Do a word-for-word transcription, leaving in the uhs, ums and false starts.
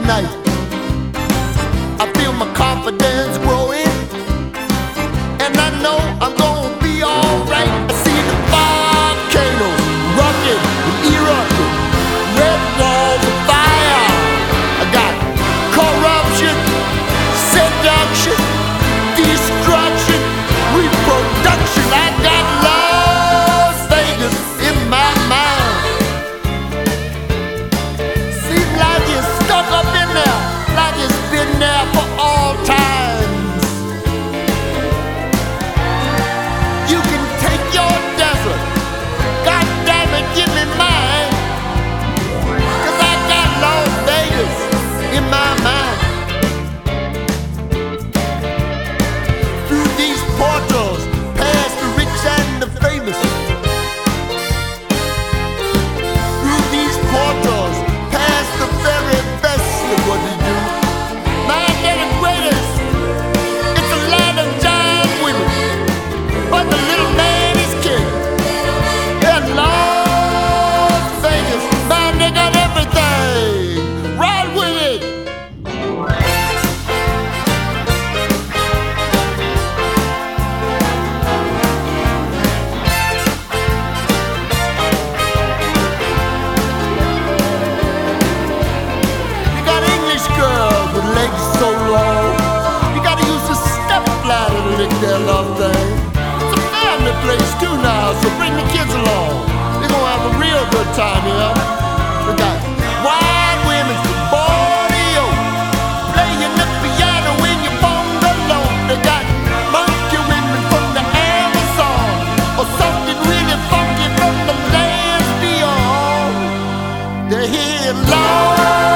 night. I feel my confidence growing, and I know I'm gonna be alright. I see the volcanoes rocking and erupting, red walls of fire. I got corruption, seduction, destruction, reproduction. I got Las Vegas in my mind. Seems like it's stuck up in there, like it's been there for all times. You can take your desert, God damn it, give me mine. 'Cause I got Las Vegas in my mind. Through these portals, past the rich and the famous. Through these portals, past the very best of what they do. Man, they're the greatest. It's a land of giant women, but the little man is king. And Las Vegas, man, they got everything. Ride with it. You got English girls with legs so long. You gotta use a step ladder to lick their love thing. It's a family place too now, so bring the kids along. They're gonna have a real good time here. We got wide women from Borneo, playing the piano in your bungalow. They got monkey women from the Amazon, or something really funky from the lands beyond. They're here in Lord.